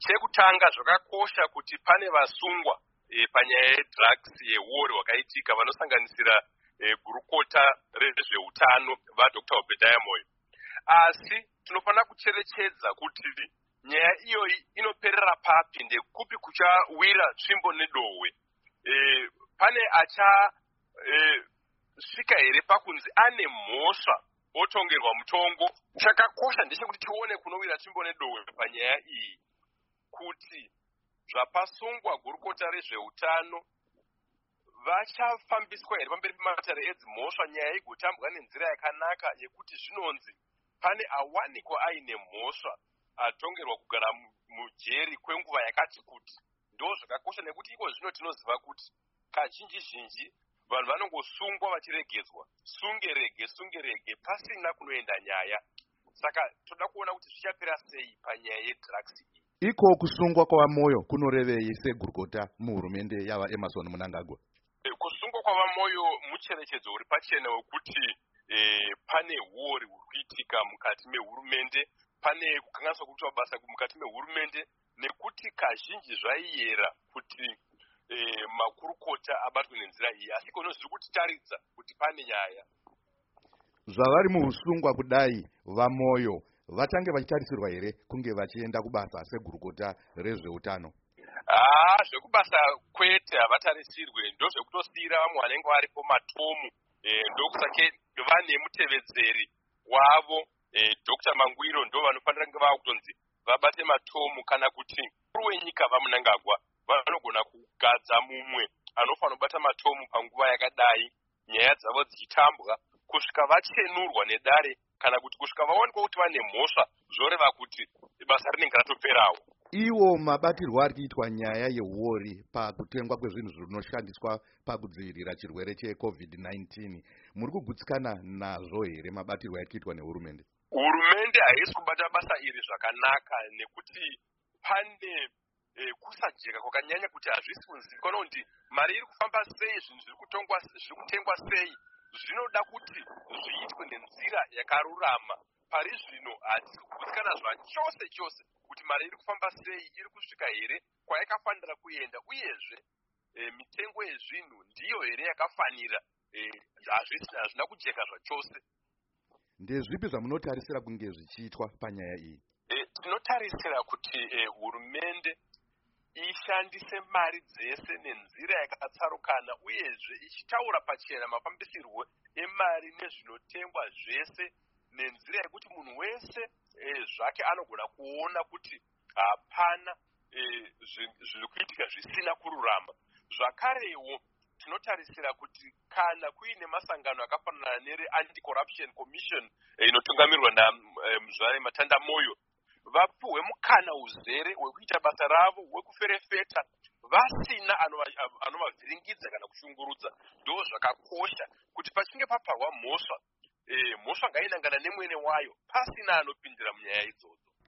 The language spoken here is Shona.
Chekutanga zvakakosha kuti pane vasungwa panyaya yedrugs yewar wakaitika vanosanganisira gurukota rezveutano vaDr. Obadiah Moyo. Asi tinofanira kucherechedza kuti nyaya iyoyi inoperera papi, ndekupi kuchawira tsvimbo nedohwe. Pane svika here pakunzi ane mhosva otongerwa mutongo. Chakakosha ndechekuti tione kunowira tsvimbo nedohwe panyaya iyi, kuti zvapasungwa gurukota rezveutano vachafambiswa here pamberi pematare edzimhosva, nyaya igotambwa nenzira yakanaka yekuti zvinonzi pane awanikwa aine mhosva atongerwa kugara mujeri kwenguva yakati kuti. Ndo zvakakosha nekuti iko zvino tinoziva kuti kazhinji zhinji vanhu vanongosungwa vachiregedzwa, sungerege pasina kunoenda nyaya. Saka toda kuona kuti zvichapera sei panyaya yedrugs iyi. Iko kusungwa kwavaMoyo kunorevei segurukota muhurumende yava Emmerson Mnangagwa? Kusungwa kwavaMoyo mucherechedzo uri pachena wekuti pane war uri kuitika mukati mehurumende, pane kukanganiswa kuitwa basa mukati mehurumende, nekuti kazhinji zvaiyera kuti makurukota abatwe nenzira iyi. Asi kono zviri kutitaridza kuti pane nyaya. Zvavari muusungwa kudai vaMoyo vatange vachitarisirwa here kunge vachienda kubasa segurukota rezveutano? Zvekubasa kwete havatarisirwe, ndozvekutosiyira vamwe vanenge varipo matomu. Ndokusake vane mutevedzeri wavo Dr. Mangwiro ndo vanofanira kunge vakutonzi vabate matomu, kana kuti mukuru wenyika vaMnangagwa vanogona kugadza mumwe anofanira kubata matomu panguva yakadai, nyaya dzavo dzichitambwa kusvika vachenurwa nedare, kana kuti kusvika vaonekwa kuti vane mhosva, zvoreva kuti basa rinenge ratoperawo. Iwo mabatirwo ari kuitwa nyaya yeuori pakutengwa kwezvinhu zvinoshandiswa pakudzivirira chirwere cheCovid-19, muri kugutsikana nazvo here mabatirwo ari kuitwa nehurumende? Hurumende haisi kubata basa iri zvakanaka, nekuti pane kusajeka kwakanyanya kuti hazvisi kunzivikanwa kuti mari iri kufamba sei, zvinhu zviri kutengwa sei. Zvinoda kuti zviitwe nenzira yakarurama. Pari zvino hatisi kugutsikana zvachose kuti mari iri kufamba sei, iri kusvika here kwayakafanira kuenda, uyezve mitengo yezvinhu ndiyo here yakafanira. Hazvina kujeka zvachose. Ndezvipi zvamunotarisira kunge zvichiitwa panyaya iyi? Tinotarisira kuti hurumende ishandise mari dzese nenzira yakatsarukana, uyezve ichitaura pachena mafambisirwo emari nezvinotengwa zvese nenzira yekuti munhu wese zvake anogona kuona kuti hapana zviri kuitika zvisina kururama. Zvakarewo tinotarisira kuti kana kuine masangano akafanana nere-Anti-Corruption Commission inotungamirwa naMuzvare Matanda Moyo, vapuhwe mukana uzere wekuita basa ravo, wekuferefeta vasina anovavhiringidza kana kushungurudza. Ndo zvakakosha kuti pachinge paparwa mhosva, mhosva ngainangana nemwene wayo pasina anopindira munyaya idzodzo.